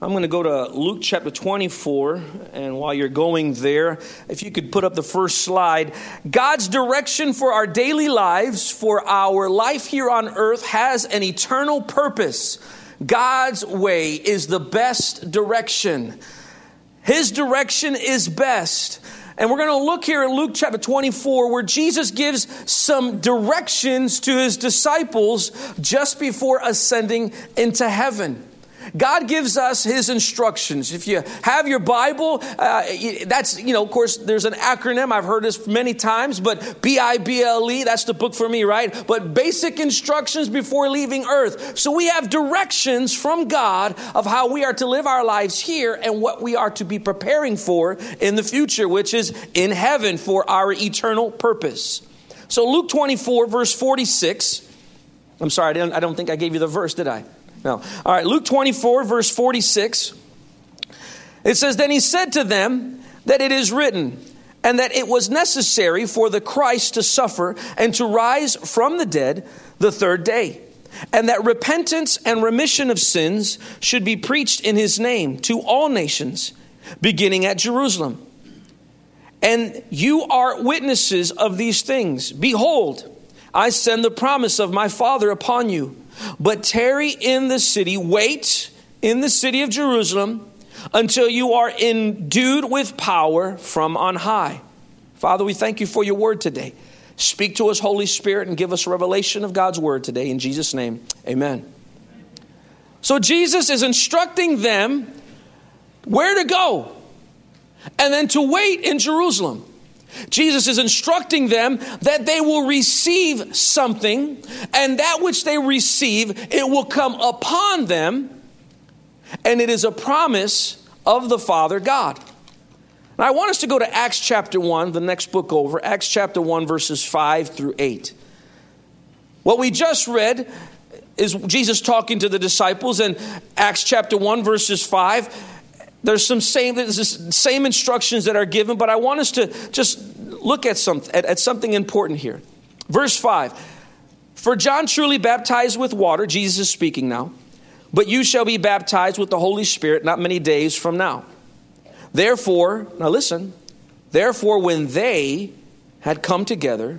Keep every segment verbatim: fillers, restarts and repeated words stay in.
I'm going to go to Luke chapter twenty-four, and while you're going there, if you could put up the first slide. God's direction for our daily lives, for our life here on earth, has an eternal purpose. God's way is the best direction. His direction is best. And we're going to look here at Luke chapter twenty-four, where Jesus gives some directions to his disciples just before ascending into heaven. God gives us his instructions. If you have your Bible, uh, that's, you know, of course, there's an acronym. I've heard this many times, but B I B L E, that's the book for me, right? But basic instructions before leaving earth. So we have directions from God of how we are to live our lives here and what we are to be preparing for in the future, which is in heaven for our eternal purpose. So Luke twenty-four, verse forty-six. I'm sorry, I don't, I don't think I gave you the verse, did I? No. All right, Luke twenty-four, verse forty-six. It says, "Then he said to them that it is written, and that it was necessary for the Christ to suffer and to rise from the dead the third day, and that repentance and remission of sins should be preached in his name to all nations, beginning at Jerusalem. And you are witnesses of these things. Behold, I send the promise of my Father upon you. But tarry in the city, wait in the city of Jerusalem until you are endued with power from on high." Father, we thank you for your word today. Speak to us, Holy Spirit, and give us revelation of God's word today. In Jesus' name, amen. So Jesus is instructing them where to go and then to wait in Jerusalem. Jesus is instructing them that they will receive something, and that which they receive, it will come upon them, and it is a promise of the Father God. Now, I want us to go to Acts chapter one, the next book over, Acts chapter one, verses five through eight. What we just read is Jesus talking to the disciples in Acts chapter one, verses five. There's some same, there's the same instructions that are given, but I want us to just look at, some, at, at something important here. Verse five, "For John truly baptized with water," Jesus is speaking now, "but you shall be baptized with the Holy Spirit not many days from now. Therefore," now listen, "therefore when they had come together,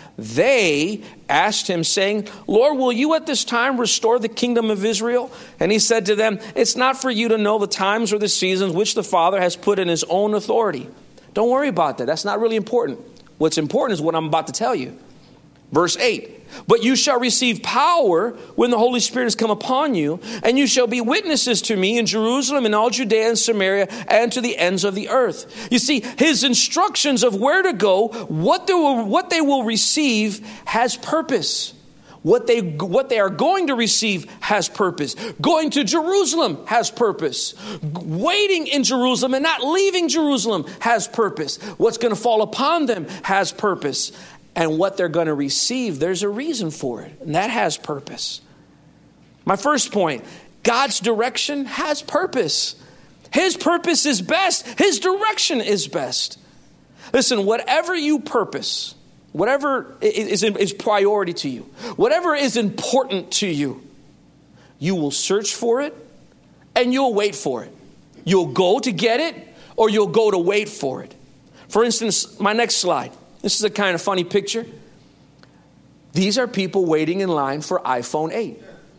they asked him, saying, 'Lord, will you at this time restore the kingdom of Israel?' And he said to them, 'It's not for you to know the times or the seasons which the Father has put in his own authority.'" Don't worry about that. That's not really important. What's important is what I'm about to tell you. Verse eight, "But you shall receive power when the Holy Spirit has come upon you, and you shall be witnesses to me in Jerusalem and all Judea and Samaria and to the ends of the earth." You see, his instructions of where to go, what they will, what they will receive has purpose. What they, what they are going to receive has purpose. Going to Jerusalem has purpose. Waiting in Jerusalem and not leaving Jerusalem has purpose. What's going to fall upon them has purpose. And what they're going to receive, there's a reason for it. And that has purpose. My first point, God's direction has purpose. His purpose is best. His direction is best. Listen, whatever you purpose, whatever is, is priority to you, whatever is important to you, you will search for it and you'll wait for it. You'll go to get it or you'll go to wait for it. For instance, my next slide. This is a kind of funny picture. These are people waiting in line for iPhone eight.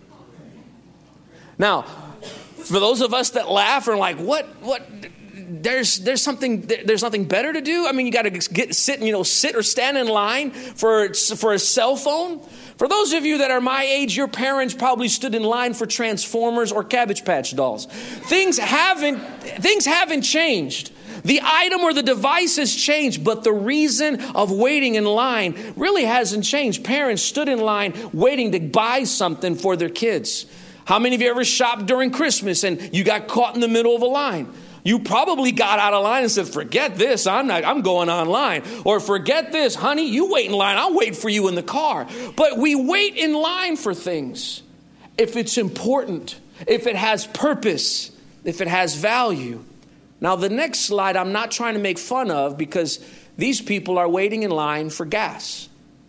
Now, for those of us that laugh and are like, what, what, there's, there's something, there's nothing better to do. I mean, you got to get, sit, you know, sit or stand in line for, for a cell phone. For those of you that are my age, your parents probably stood in line for Transformers or Cabbage Patch dolls. Things haven't, things haven't changed. The item or the device has changed, but the reason of waiting in line really hasn't changed. Parents stood in line waiting to buy something for their kids. How many of you ever shopped during Christmas and you got caught in the middle of a line? You probably got out of line and said, "Forget this, I'm not, I'm going online." Or, "Forget this, honey, you wait in line, I'll wait for you in the car." But we wait in line for things if it's important, if it has purpose, if it has value. Now, the next slide I'm not trying to make fun of because these people are waiting in line for gas.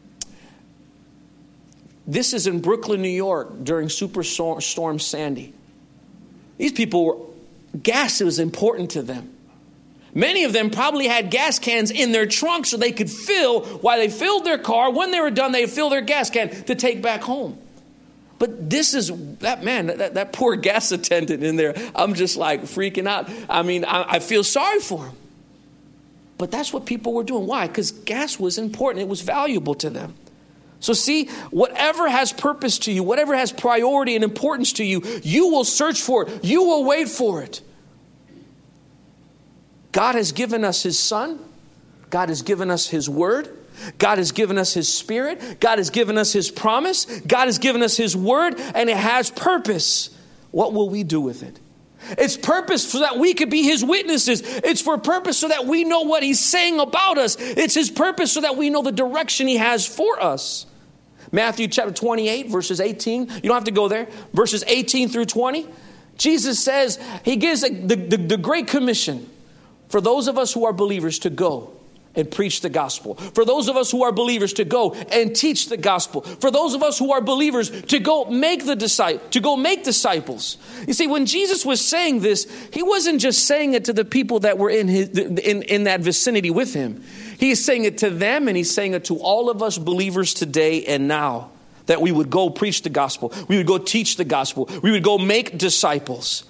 This is in Brooklyn, New York during Superstorm Sandy. These people were gas was important to them. Many of them probably had gas cans in their trunk so they could fill, while they filled their car, when they were done, they'd fill their gas can to take back home. But this is, that man, that, that poor gas attendant in there, I'm just like freaking out. I mean, I, I feel sorry for him. But that's what people were doing. Why? Because gas was important. It was valuable to them. So see, whatever has purpose to you, whatever has priority and importance to you, you will search for it. You will wait for it. God has given us his son. God has given us his word. God has given us his spirit. God has given us his promise. God has given us his word, and it has purpose. What will we do with it? It's purpose so that we could be his witnesses. It's for purpose so that we know what he's saying about us. It's his purpose so that we know the direction he has for us. Matthew chapter twenty-eight, verses eighteen. You don't have to go there. Verses eighteen through twenty. Jesus says, he gives the, the, the Great Commission for those of us who are believers to go and preach the gospel. For those of us who are believers to go and teach the gospel. For those of us who are believers to go make the disciples, to go make disciples. You see, when Jesus was saying this, he wasn't just saying it to the people that were in his, in, in that vicinity with him. He's saying it to them, and he's saying it to all of us believers today and now, that we would go preach the gospel. We would go teach the gospel. We would go make disciples.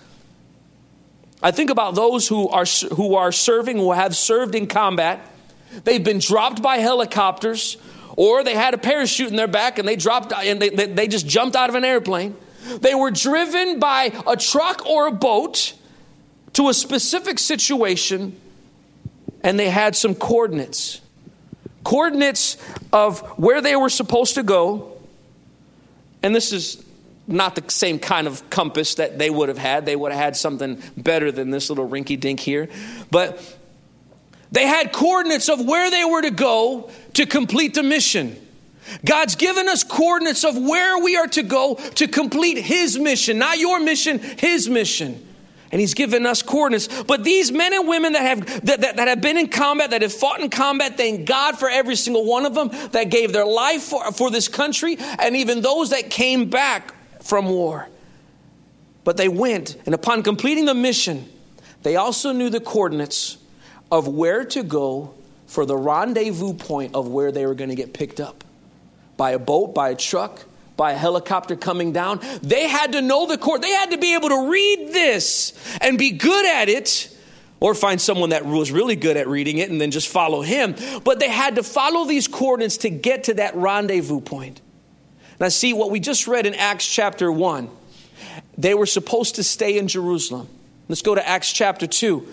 I think about those who are who are serving, who have served in combat. They've been dropped by helicopters, or they had a parachute in their back and they dropped and they, they, they just jumped out of an airplane. They were driven by a truck or a boat to a specific situation, and they had some coordinates. Coordinates of where they were supposed to go. And this is not the same kind of compass that they would have had. They would have had something better than this little rinky-dink here. But they had coordinates of where they were to go to complete the mission. God's given us coordinates of where we are to go to complete his mission. Not your mission, his mission. And he's given us coordinates. But these men and women that have that, that, that have been in combat, that have fought in combat, thank God for every single one of them that gave their life for, for this country, and even those that came back from war. But they went, and upon completing the mission, they also knew the coordinates of where to go for the rendezvous point of where they were going to get picked up. By a boat, by a truck, by a helicopter coming down. They had to know the coordinates. They had to be able to read this and be good at it, or find someone that was really good at reading it and then just follow him. But they had to follow these coordinates to get to that rendezvous point. Now see what we just read in Acts chapter one. They were supposed to stay in Jerusalem. Let's go to Acts chapter two.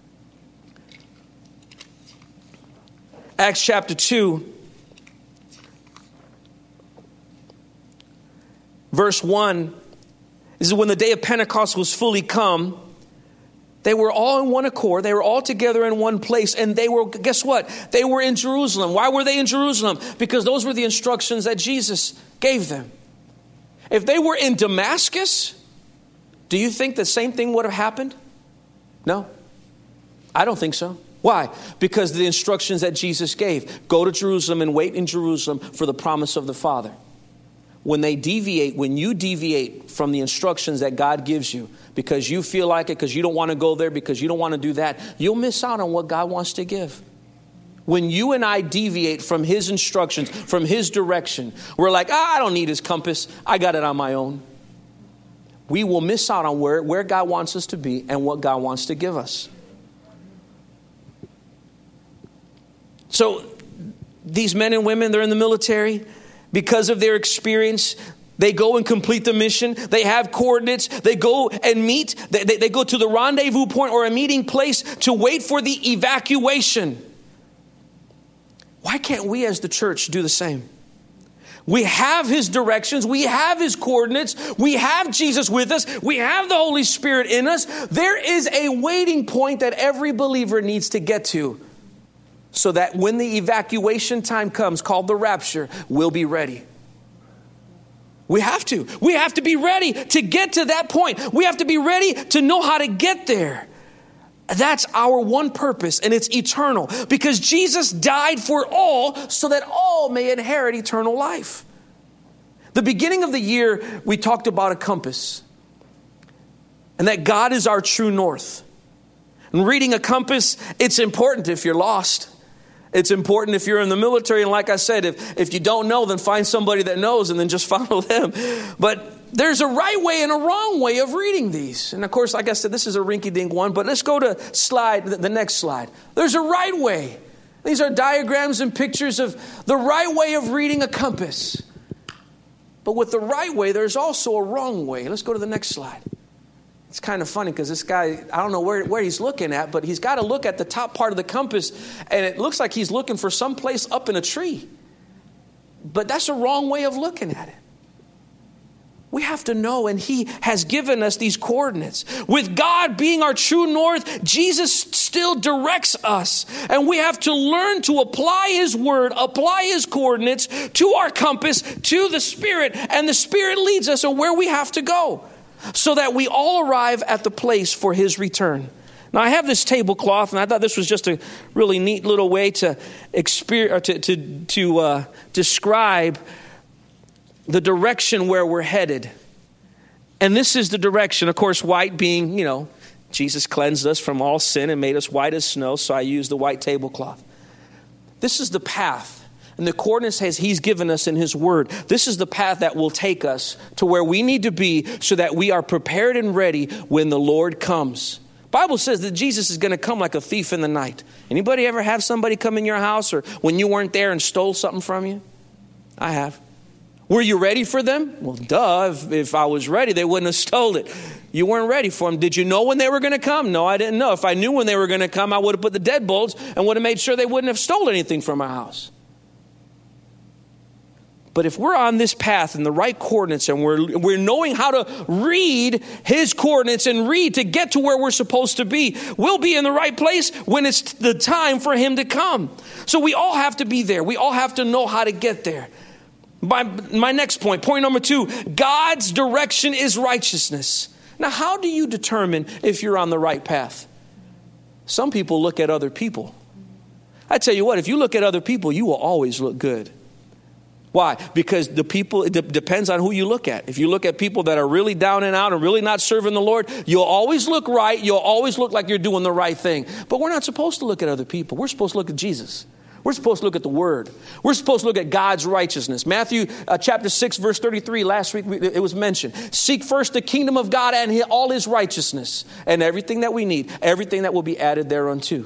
Acts chapter two. Verse one, this is when the day of Pentecost was fully come. They were all in one accord. They were all together in one place. And they were, guess what? They were in Jerusalem. Why were they in Jerusalem? Because those were the instructions that Jesus gave them. If they were in Damascus, do you think the same thing would have happened? No, I don't think so. Why? Because the instructions that Jesus gave. Go to Jerusalem and wait in Jerusalem for the promise of the Father. When they deviate, when you deviate from the instructions that God gives you, because you feel like it, because you don't want to go there, because you don't want to do that, you'll miss out on what God wants to give. When you and I deviate from his instructions, from his direction, we're like, ah, I don't need his compass. I got it on my own. We will miss out on where, where God wants us to be and what God wants to give us. So these men and women, they're in the military. Because of their experience, they go and complete the mission. They have coordinates. They go and meet. They, they, they go to the rendezvous point or a meeting place to wait for the evacuation. Why can't we as the church do the same? We have his directions. We have his coordinates. We have Jesus with us. We have the Holy Spirit in us. There is a waiting point that every believer needs to get to, so that when the evacuation time comes, called the rapture, we'll be ready. We have to. We have to be ready to get to that point. We have to be ready to know how to get there. That's our one purpose, and it's eternal. Because Jesus died for all, so that all may inherit eternal life. The beginning of the year, we talked about a compass. and that God is our true north. And reading a compass, it's important if you're lost. It's important if you're in the military. And like I said, if, if you don't know, then find somebody that knows and then just follow them. But there's a right way and a wrong way of reading these. And of course, like I said, this is a rinky-dink one. But let's go to slide, the next slide. There's a right way. These are diagrams and pictures of the right way of reading a compass. But with the right way, there's also a wrong way. Let's go to the next slide. It's kind of funny because this guy, I don't know where, where he's looking at, but he's got to look at the top part of the compass, and it looks like he's looking for some place up in a tree. But that's a wrong way of looking at it. We have to know, and he has given us these coordinates. With God being our true north, Jesus still directs us. And we have to learn to apply his word, apply his coordinates to our compass, to the Spirit. And the Spirit leads us on where we have to go, so that we all arrive at the place for his return. Now, I have this tablecloth, and I thought this was just a really neat little way to experience, or to to, to uh, describe the direction where we're headed. And this is the direction, of course, white being, you know, Jesus cleansed us from all sin and made us white as snow, so I use the white tablecloth. This is the path. And the coordinates says he's given us in his word. This is the path that will take us to where we need to be so that we are prepared and ready when the Lord comes. Bible says that Jesus is going to come like a thief in the night. Anybody ever have somebody come in your house or when you weren't there and stole something from you? I have. Were you ready for them? Well, duh. If, if I was ready, they wouldn't have stole it. You weren't ready for them. Did you know when they were going to come? No, I didn't know. If I knew when they were going to come, I would have put the deadbolts and would have made sure they wouldn't have stolen anything from our house. But if we're on this path in the right coordinates and we're we're knowing how to read his coordinates and read to get to where we're supposed to be, we'll be in the right place when it's the time for him to come. So we all have to be there. We all have to know how to get there. My, my next point, point number two, God's direction is righteousness. Now, how do you determine if you're on the right path? Some people look at other people. I tell you what, if you look at other people, you will always look good. Why? Because the people, it de- depends on who you look at. If you look at people that are really down and out and really not serving the Lord, you'll always look right. You'll always look like you're doing the right thing. But we're not supposed to look at other people. We're supposed to look at Jesus. We're supposed to look at the Word. We're supposed to look at God's righteousness. Matthew uh, chapter six, verse thirty-three, last week we, it was mentioned. Seek first the kingdom of God and his, all his righteousness, and everything that we need, everything that will be added thereunto.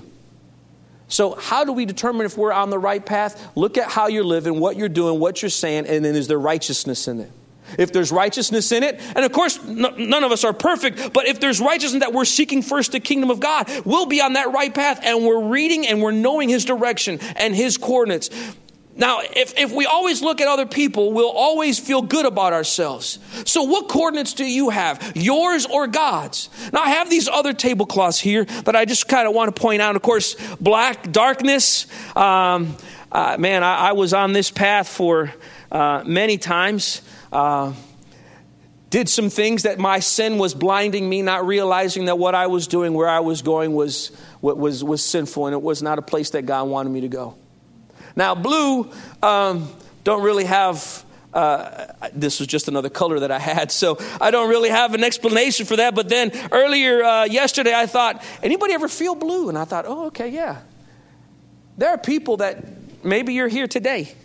So how do we determine if we're on the right path? Look at how you're living, what you're doing, what you're saying, and then is there righteousness in it? If there's righteousness in it, and of course, no, none of us are perfect, but if there's righteousness that we're seeking first the kingdom of God, we'll be on that right path, and we're reading and we're knowing his direction and his coordinates. Now, if, if we always look at other people, we'll always feel good about ourselves. So what coordinates do you have? Yours or God's? Now, I have these other tablecloths here that I just kind of want to point out. Of course, black, darkness. Um, uh, man, I, I was on this path for uh, many times. Uh, did some things that my sin was blinding me, not realizing that what I was doing, where I was going was, was, was sinful, and it was not a place that God wanted me to go. Now, blue, um, don't really have, uh, this was just another color that I had, so I don't really have an explanation for that. But then earlier uh, yesterday, I thought, anybody ever feel blue? And I thought, oh, okay, yeah. There are people that, maybe you're here today.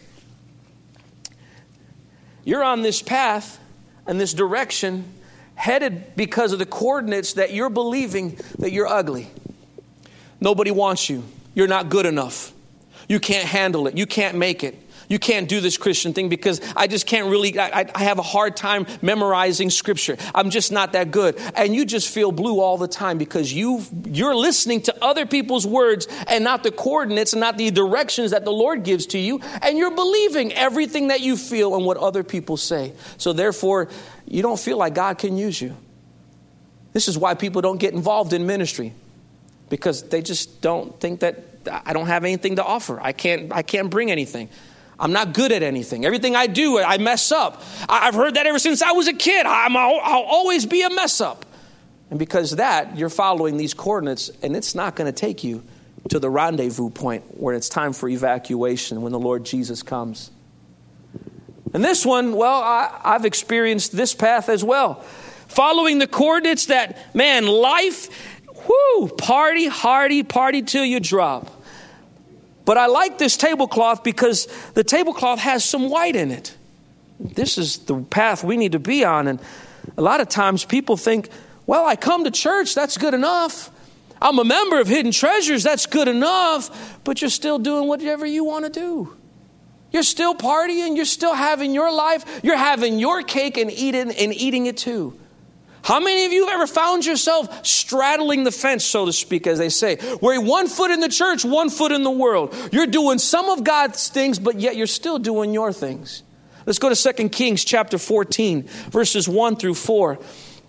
You're on this path and this direction, headed because of the coordinates that you're believing that you're ugly. Nobody wants you. You're not good enough. You can't handle it. You can't make it. You can't do this Christian thing because I just can't really, I, I have a hard time memorizing scripture. I'm just not that good. And you just feel blue all the time because you you're listening to other people's words and not the coordinates and not the directions that the Lord gives to you. And you're believing everything that you feel and what other people say. So therefore, you don't feel like God can use you. This is why people don't get involved in ministry, because they just don't think that I don't have anything to offer. I can't, I can't bring anything. I'm not good at anything. Everything I do, I mess up. I've heard that ever since I was a kid. I'm, I'll, I'll always be a mess up. And because of that, you're following these coordinates, and it's not going to take you to the rendezvous point where it's time for evacuation when the Lord Jesus comes. And this one, well, I, I've experienced this path as well. Following the coordinates that, man, life, whoo, party, hardy, party till you drop. But I like this tablecloth because the tablecloth has some white in it. This is the path we need to be on. And a lot of times people think, well, I come to church, that's good enough. I'm a member of Hidden Treasures, that's good enough. But you're still doing whatever you want to do. You're still partying, you're still having your life, you're having your cake and eating and eating it too. How many of you have ever found yourself straddling the fence, so to speak, as they say, where one foot in the church, one foot in the world? You're doing some of God's things, but yet you're still doing your things. Let's go to Second Kings chapter fourteen, verses one through four.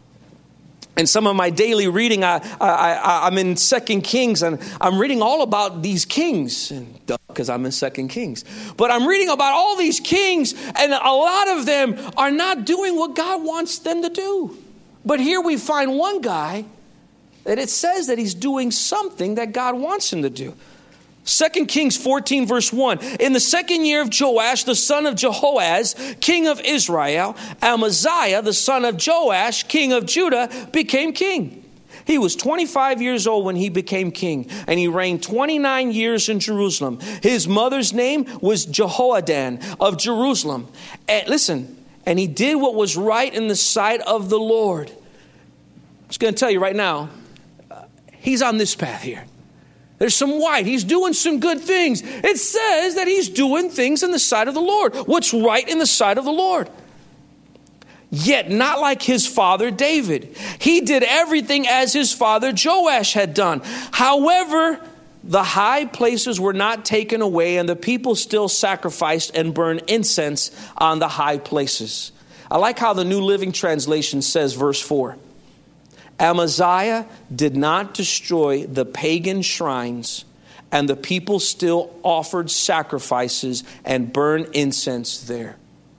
And some of my daily reading, I, I, I, I'm in Second Kings, and I'm reading all about these kings, because I'm in Second Kings. But I'm reading about all these kings, and a lot of them are not doing what God wants them to do. But here we find one guy that it says that he's doing something that God wants him to do. Second Kings fourteen, verse one. In the second year of Joash, the son of Jehoaz, king of Israel, Amaziah, the son of Joash, king of Judah, became king. He was twenty-five years old when he became king, and he reigned twenty-nine years in Jerusalem. His mother's name was Jehoadan of Jerusalem. And listen, and he did what was right in the sight of the Lord. I'm just going to tell you right now, uh, he's on this path here. There's some white. He's doing some good things. It says that he's doing things in the sight of the Lord. What's right in the sight of the Lord? Yet not like his father David. He did everything as his father Joash had done. However, the high places were not taken away, and the people still sacrificed and burned incense on the high places. I like how the New Living Translation says, verse four. Amaziah did not destroy the pagan shrines, and the people still offered sacrifices and burned incense there.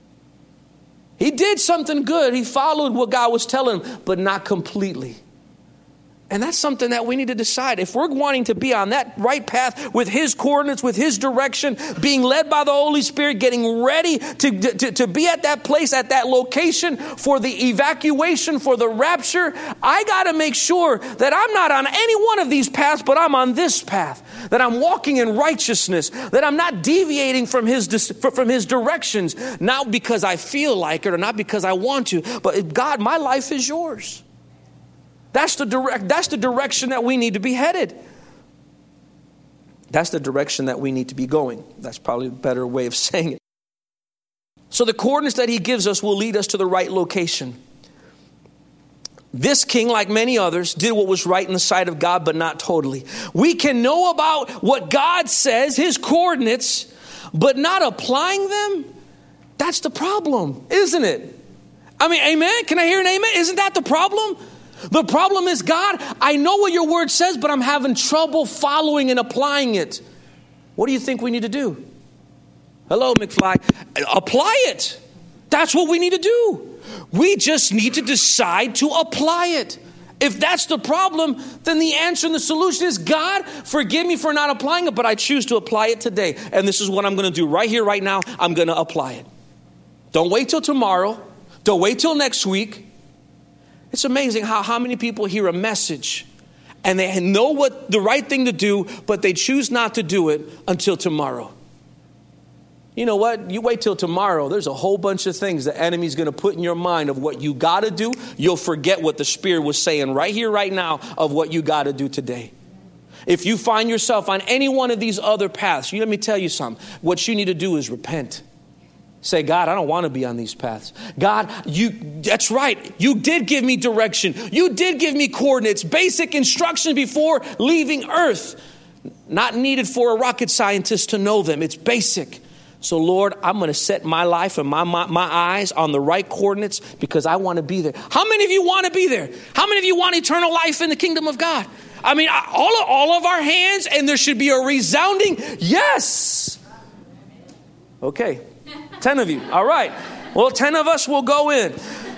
He did something good. He followed what God was telling him, but not completely. And that's something that we need to decide. If we're wanting to be on that right path with His coordinates, with His direction, being led by the Holy Spirit, getting ready to, to, to be at that place, at that location for the evacuation, for the rapture, I got to make sure that I'm not on any one of these paths, but I'm on this path, that I'm walking in righteousness, that I'm not deviating from His, from His directions, not because I feel like it or not because I want to, but God, my life is yours. That's the direct, that's the direction that we need to be headed. That's the direction that we need to be going. That's probably a better way of saying it. So the coordinates that He gives us will lead us to the right location. This king, like many others, did what was right in the sight of God, but not totally. We can know about what God says, His coordinates, but not applying them. That's the problem, isn't it? I mean, amen? Can I hear an amen? Isn't that the problem? The problem is, God, I know what your word says, but I'm having trouble following and applying it. What do you think we need to do? Hello, McFly. Apply it. That's what we need to do. We just need to decide to apply it. If that's the problem, then the answer and the solution is, God, forgive me for not applying it, but I choose to apply it today. And this is what I'm going to do right here, right now. I'm going to apply it. Don't wait till tomorrow. Don't wait till next week. It's amazing how, how many people hear a message and they know what the right thing to do, but they choose not to do it until tomorrow. You know what? You wait till tomorrow. There's a whole bunch of things the enemy's going to put in your mind of what you got to do. You'll forget what the Spirit was saying right here, right now of what you got to do today. If you find yourself on any one of these other paths, you, let me tell you something. What you need to do is repent. Say, God, I don't want to be on these paths. God, you, that's right. You did give me direction. You did give me coordinates, basic instruction before leaving earth. Not needed for a rocket scientist to know them. It's basic. So, Lord, I'm going to set my life and my, my, my eyes on the right coordinates because I want to be there. How many of you want to be there? How many of you want eternal life in the kingdom of God? I mean, all of, all of our hands, and there should be a resounding yes. Okay. Ten of you. All right. Well, ten of us will go in.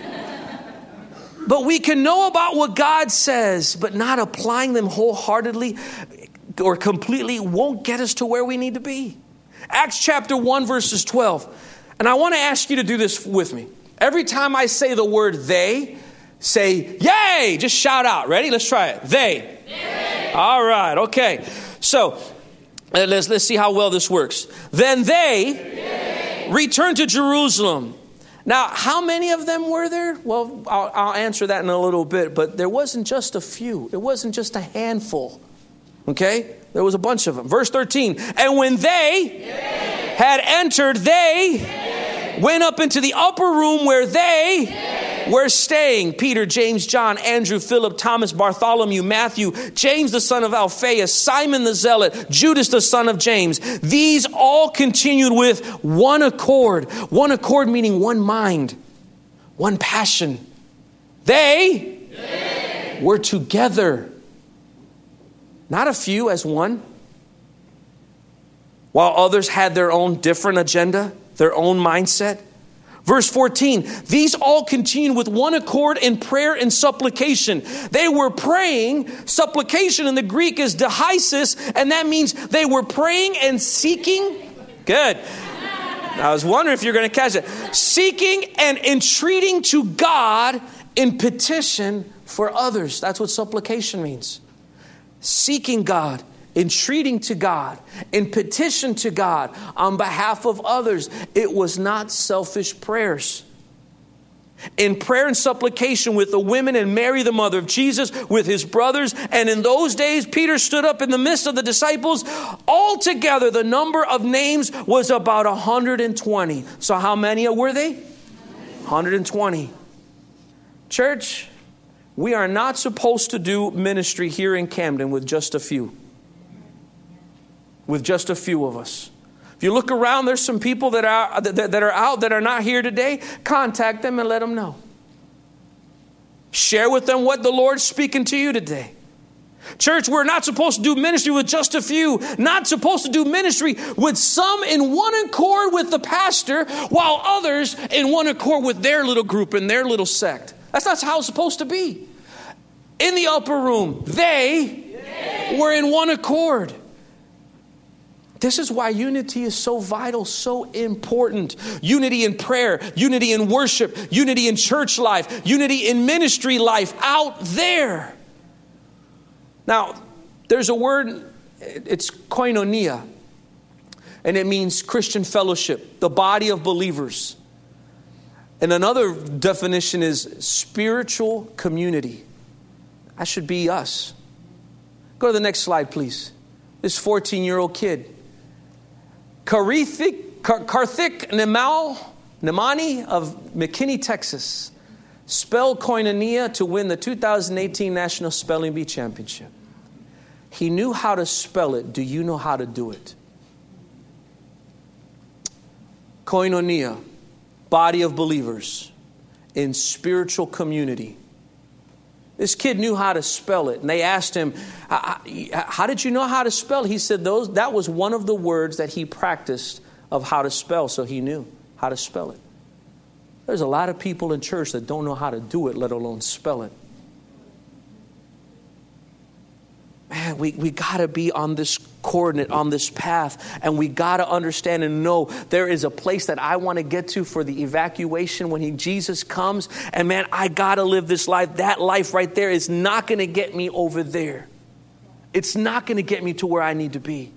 But we can know about what God says, but not applying them wholeheartedly or completely won't get us to where we need to be. Acts chapter one, verses twelve. And I want to ask you to do this with me. Every time I say the word they, Say, yay! Just shout out. Ready? Let's try it. They. Yay. All right. Okay. So uh, let's, let's see how well this works. Then they yay. Returned to Jerusalem. Now, how many of them were there? Well, I'll, I'll answer that in a little bit. But there wasn't just a few. It wasn't just a handful. Okay? There was a bunch of them. Verse thirteen. And when they yay. Had entered, they yay. Went up into the upper room where they yay. Were staying. Peter, James, John, Andrew, Philip, Thomas, Bartholomew, Matthew, James the son of Alphaeus, Simon the Zealot, Judas the son of James. These all continued with one accord. One accord meaning one mind, one passion. They yay. Were together. Not a few, as one. While others had their own different agenda, their own mindset. Verse fourteen, these all continued with one accord in prayer and supplication. They were praying. Supplication in the Greek is dehysis, and that means they were praying and seeking. Good. I was wondering if you're going to catch it. Seeking and entreating to God in petition for others. That's what supplication means. Seeking God, entreating to God, in petition to God on behalf of others. It was not selfish prayers. In prayer and supplication with the women and Mary, the mother of Jesus, with his brothers. And in those days, Peter stood up in the midst of the disciples. Altogether, the number of names was about one hundred twenty. So how many were they? one hundred twenty. Church, we are not supposed to do ministry here in Camden with just a few. With just a few of us. If you look around, there's some people that are that, that are out that are not here today. Contact them and let them know. Share with them what the Lord's speaking to you today. Church, we're not supposed to do ministry with just a few. Not supposed to do ministry with some in one accord with the pastor, while others in one accord with their little group and their little sect. That's not how it's supposed to be. In the upper room, they Yay. Were in one accord. This is why unity is so vital, so important. Unity in prayer, unity in worship, unity in church life, unity in ministry life out there. Now, there's a word, it's koinonia, and it means Christian fellowship, the body of believers. And another definition is spiritual community. That should be us. Go to the next slide, please. This fourteen-year-old kid. Karthik, Karthik Nemal, Nemani of McKinney, Texas, spelled koinonia to win the two thousand eighteen National Spelling Bee Championship. He knew how to spell it. Do you know how to do it? Koinonia. Body of believers in spiritual community. This kid knew how to spell it. And they asked him, how did you know how to spell? He said those that was one of the words that he practiced of how to spell. So he knew how to spell it. There's a lot of people in church that don't know how to do it, let alone spell it. Man, we, we got to be on this coordinate, on this path, and we got to understand and know there is a place that I want to get to for the evacuation when he, Jesus comes. And man, I got to live this life. That life right there is not going to get me over there. It's not going to get me to where I need to be.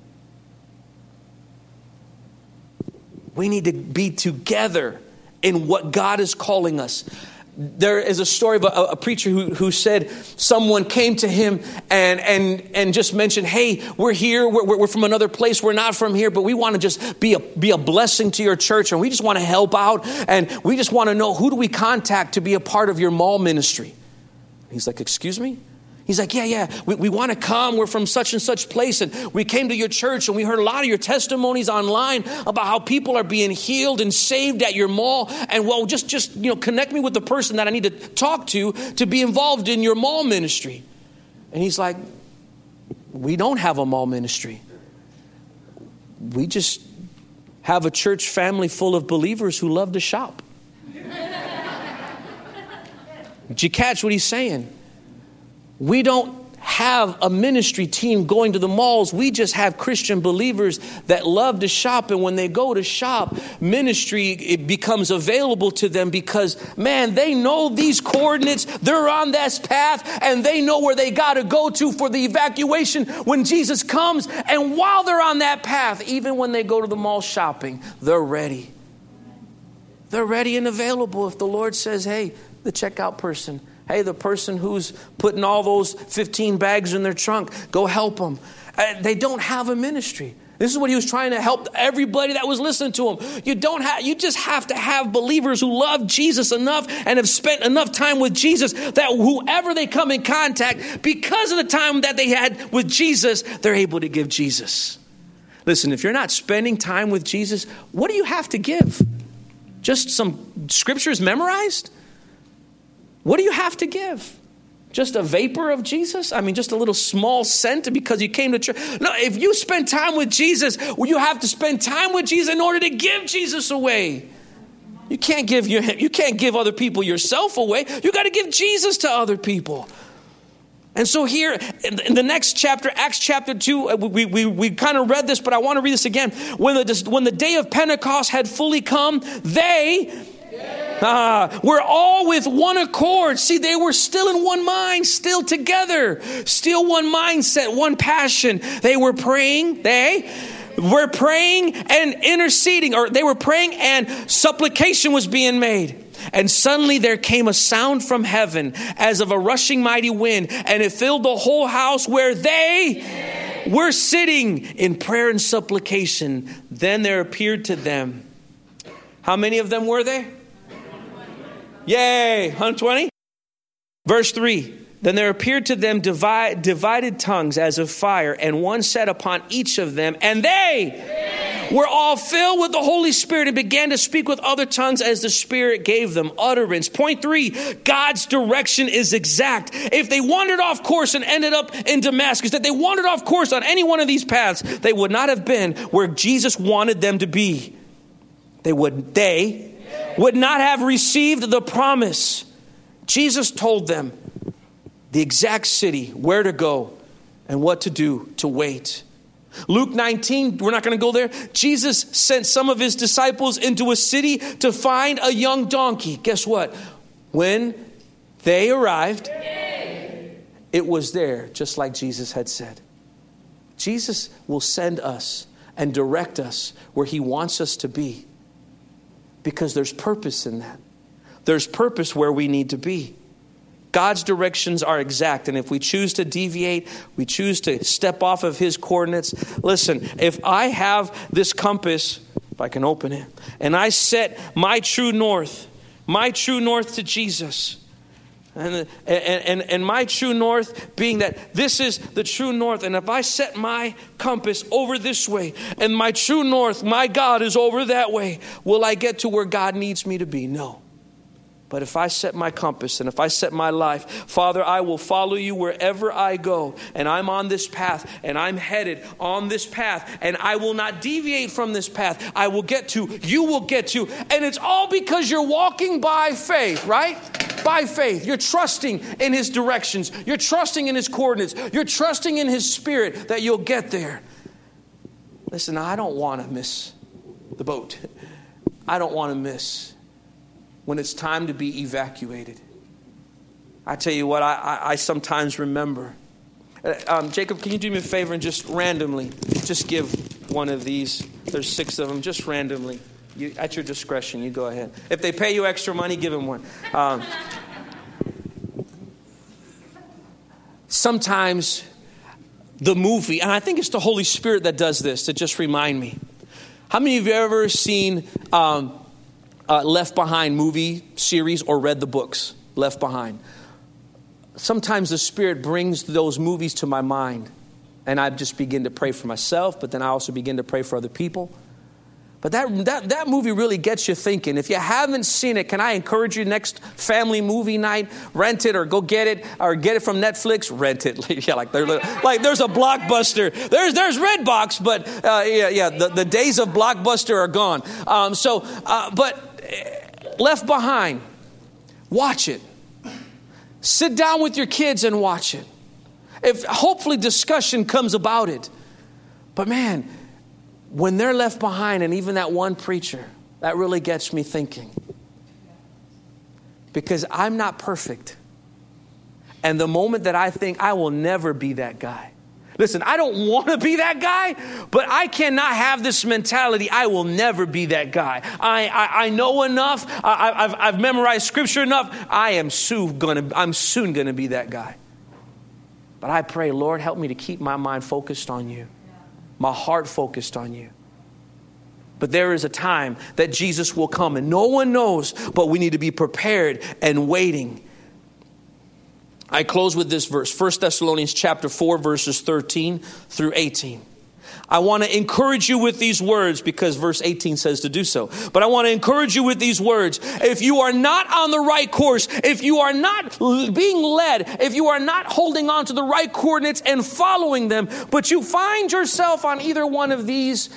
We need to be together in what God is calling us. There is a story of a, a preacher who, who said someone came to him and and and just mentioned, hey, we're here, we're, we're from another place, we're not from here, but we want to just be a, be a blessing to your church, and we just want to help out, and we just want to know, who do we contact to be a part of your mall ministry? He's like, excuse me? He's like, yeah, yeah, we, we want to come. We're from such and such place, and we came to your church, and we heard a lot of your testimonies online about how people are being healed and saved at your mall. And well, just, just you know, connect me with the person that I need to talk to to be involved in your mall ministry. And he's like, we don't have a mall ministry. We just have a church family full of believers who love to shop. Did you catch what he's saying? We don't have a ministry team going to the malls. We just have Christian believers that love to shop. And when they go to shop, ministry, it becomes available to them because, man, they know these coordinates. They're on this path and they know where they got to go to for the evacuation when Jesus comes. And while they're on that path, even when they go to the mall shopping, they're ready. They're ready and available. If the Lord says, hey, the checkout person, hey, the person who's putting all those fifteen bags in their trunk, go help them. Uh, they don't have a ministry. This is what he was trying to help everybody that was listening to him. You don't have, you just have to have believers who love Jesus enough and have spent enough time with Jesus that whoever they come in contact, because of the time that they had with Jesus, they're able to give Jesus. Listen, if you're not spending time with Jesus, what do you have to give? Just some scriptures memorized? What do you have to give? Just a vapor of Jesus? I mean, just a little small scent because you came to church? No, if you spend time with Jesus, well, you have to spend time with Jesus in order to give Jesus away. You can't give your, you can't give other people yourself away. You got to give Jesus to other people. And so here in the next chapter, Acts chapter two, we, we, we kind of read this, but I want to read this again. When the, when the day of Pentecost had fully come, they... Ah, we're all with one accord. See, they were still in one mind, still together, still one mindset, one passion. They were praying. They were praying and interceding, or they were praying and supplication was being made. And suddenly there came a sound from heaven as of a rushing mighty wind, and it filled the whole house where they were sitting in prayer and supplication. Then there appeared to them. How many of them were there? Yay, one hundred twenty. Verse three. Then there appeared to them divide, divided tongues as of fire, and one sat upon each of them, and they were all filled with the Holy Spirit and began to speak with other tongues as the Spirit gave them utterance. Point three, God's direction is exact. If they wandered off course and ended up in Damascus, that they wandered off course on any one of these paths, they would not have been where Jesus wanted them to be. They would, they would not have received the promise. Jesus told them the exact city, where to go and what to do to wait. Luke nineteen, we're not going to go there. Jesus sent some of his disciples into a city to find a young donkey. Guess what? When they arrived, it was there, just like Jesus had said. Jesus will send us and direct us where he wants us to be, because there's purpose in that. There's purpose where we need to be. God's directions are exact, and if we choose to deviate, we choose to step off of his coordinates. Listen, if I have this compass, if I can open it, and I set my true north, my true north to Jesus, and, and, and, and my true north being that this is the true north, and if I set my compass over this way, and my true north, my God, is over that way, will I get to where God needs me to be? No. But if I set my compass and if I set my life, Father, I will follow you wherever I go. And I'm on this path and I'm headed on this path and I will not deviate from this path. I will get to, you will get to. And it's all because you're walking by faith, right? By faith. You're trusting in his directions. You're trusting in his coordinates. You're trusting in his spirit that you'll get there. Listen, I don't want to miss the boat. I don't want to miss when it's time to be evacuated. I tell you what, I, I, I sometimes remember. Um, Jacob, can you do me a favor and just randomly, just give one of these. There's six of them, just randomly. You, at your discretion, you go ahead. If they pay you extra money, give them one. Um, sometimes the movie, and I think it's the Holy Spirit that does this, to just remind me. How many of you have ever seen Um, Uh, Left Behind movie series or read the books, Left Behind? Sometimes the Spirit brings those movies to my mind and I just begin to pray for myself, but then I also begin to pray for other people. But that, that, that movie really gets you thinking. If you haven't seen it, can I encourage you next family movie night, rent it or go get it or get it from Netflix, rent it. yeah, like, like there's a Blockbuster. There's there's Redbox, but uh, yeah, yeah, the, the days of Blockbuster are gone. Um, so, uh, but Left Behind, watch it. Sit down with your kids and watch it. If hopefully discussion comes about it. But man, when they're left behind, and even that one preacher, that really gets me thinking. Because I'm not perfect. And the moment that I think I will never be that guy. Listen, I don't want to be that guy, but I cannot have this mentality. I will never be that guy. I I, I know enough. I, I've I've memorized scripture enough. I am soon gonna. I'm soon gonna be that guy. But I pray, Lord, help me to keep my mind focused on you, my heart focused on you. But there is a time that Jesus will come, and no one knows. But we need to be prepared and waiting. I close with this verse, First Thessalonians chapter four, verses thirteen through eighteen. I want to encourage you with these words because verse eighteen says to do so. But I want to encourage you with these words. If you are not on the right course, if you are not being led, if you are not holding on to the right coordinates and following them, but you find yourself on either one of these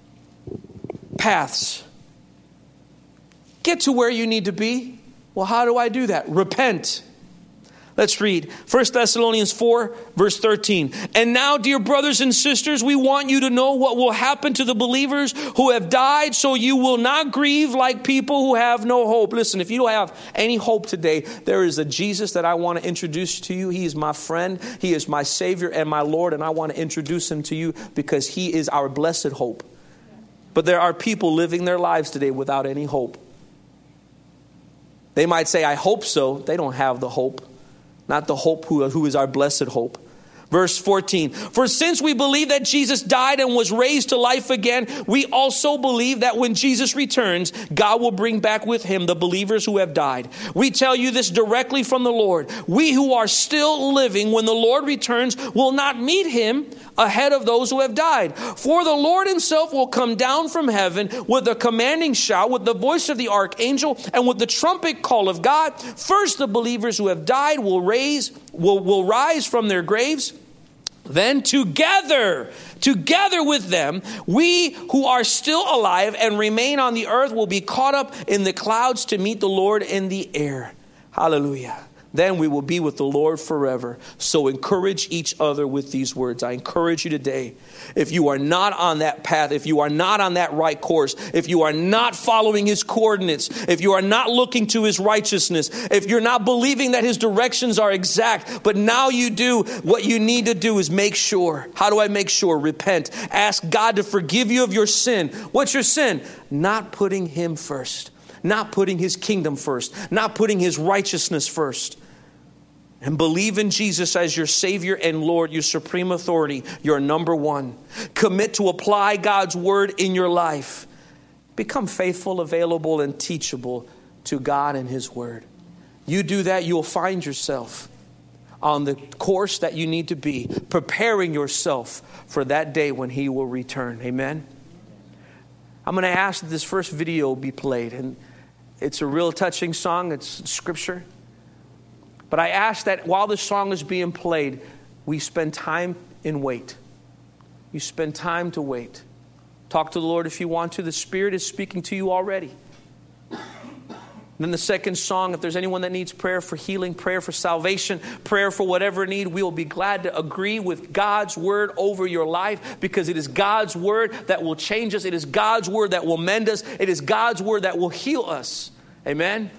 paths, get to where you need to be. Well, how do I do that? Repent. Let's read First Thessalonians four, verse thirteen. And now, dear brothers and sisters, we want you to know what will happen to the believers who have died, so you will not grieve like people who have no hope. Listen, if you don't have any hope today, there is a Jesus that I want to introduce to you. He is my friend. He is my Savior and my Lord, and I want to introduce him to you because he is our blessed hope. But there are people living their lives today without any hope. They might say, I hope so. They don't have the hope. Not the hope who, who is our blessed hope. Verse fourteen. For since we believe that Jesus died and was raised to life again, we also believe that when Jesus returns, God will bring back with him the believers who have died. We tell you this directly from the Lord. We who are still living when the Lord returns will not meet him ahead of those who have died. For the Lord himself will come down from heaven with a commanding shout, with the voice of the archangel, and with the trumpet call of God. First, the believers who have died will raise, will, will rise from their graves. Then together, together with them, we who are still alive and remain on the earth will be caught up in the clouds to meet the Lord in the air. Hallelujah. Then we will be with the Lord forever. So encourage each other with these words. I encourage you today, if you are not on that path, if you are not on that right course, if you are not following his coordinates, if you are not looking to his righteousness, if you're not believing that his directions are exact, but now you do, what you need to do is make sure. How do I make sure? Repent. Ask God to forgive you of your sin. What's your sin? Not putting him first. Not putting his kingdom first. Not putting his righteousness first. And believe in Jesus as your Savior and Lord, your supreme authority, your number one. Commit to apply God's word in your life. Become faithful, available, and teachable to God and his word. You do that, you'll find yourself on the course that you need to be, preparing yourself for that day when he will return. Amen? I'm going to ask that this first video be played. And it's a real touching song. It's scripture. But I ask that while this song is being played, we spend time in wait. You spend time to wait. Talk to the Lord if you want to. The Spirit is speaking to you already. Then the second song, if there's anyone that needs prayer for healing, prayer for salvation, prayer for whatever need, we will be glad to agree with God's word over your life, because it is God's word that will change us. It is God's word that will mend us. It is God's word that will heal us. Amen.